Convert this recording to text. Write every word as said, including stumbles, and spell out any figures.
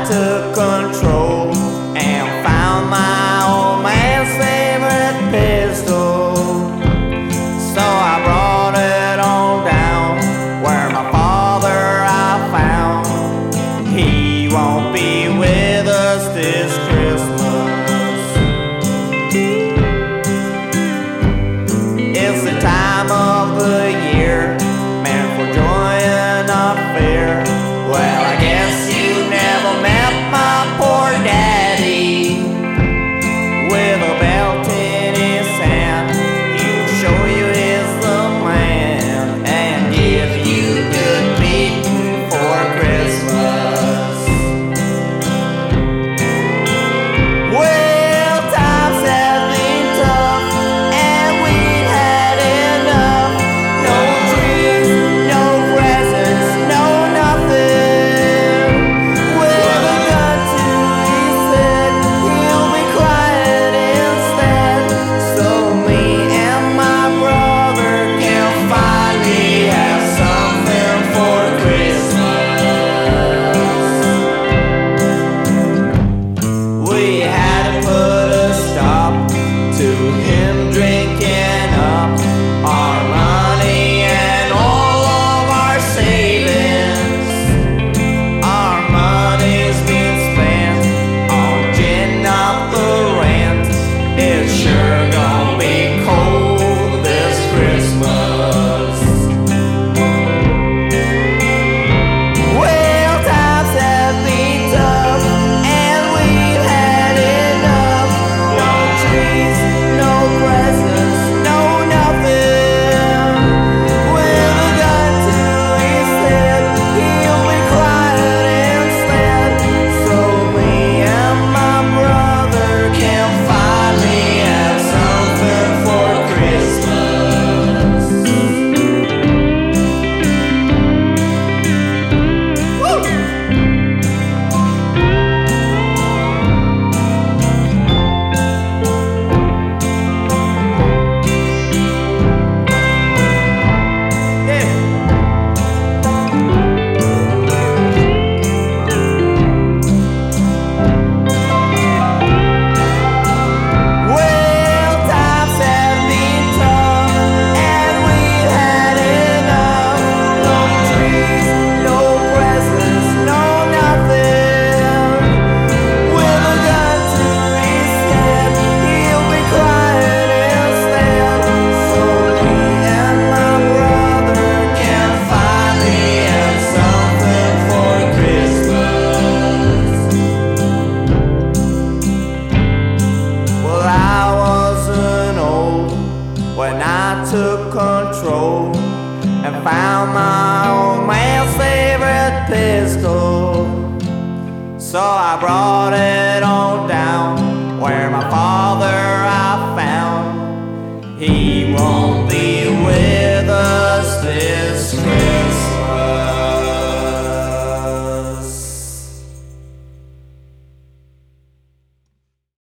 took control and found my old man's favorite pistol. So I brought it on down where my father I found. He won't be with us this Christmas. It's the time of the year meant for joy and not fear. Well, I guess you never met my poor daddy. With a belt in his hand, he'll show you his the man and give you good beating for Christmas. Well, times have been tough and we've had enough. No trees, no presents, no nothing. With a gun to his head, he'll be quiet instead. So me and my brother can finally have something for Christmas. We had to put a stop to him drinking up our money and all of our savings. Our money's been spent on gin up the rent. It's sure gonna be cold this Christmas. Well, times have been tough and we've had enough. No trees, no presents, no nothing. With a gun to his head, he'll be quiet instead. So me and my brother can finally have something for Christmas. Woo! Well, times have been tough and we've had enough. No trees, no presents, no nothing. With a gun to his head, he'll be quiet instead. So me and my brother can finally have something for Christmas. Well, I wasn't old when I took control and found my old man's favorite pistol. So I brought it on down where my father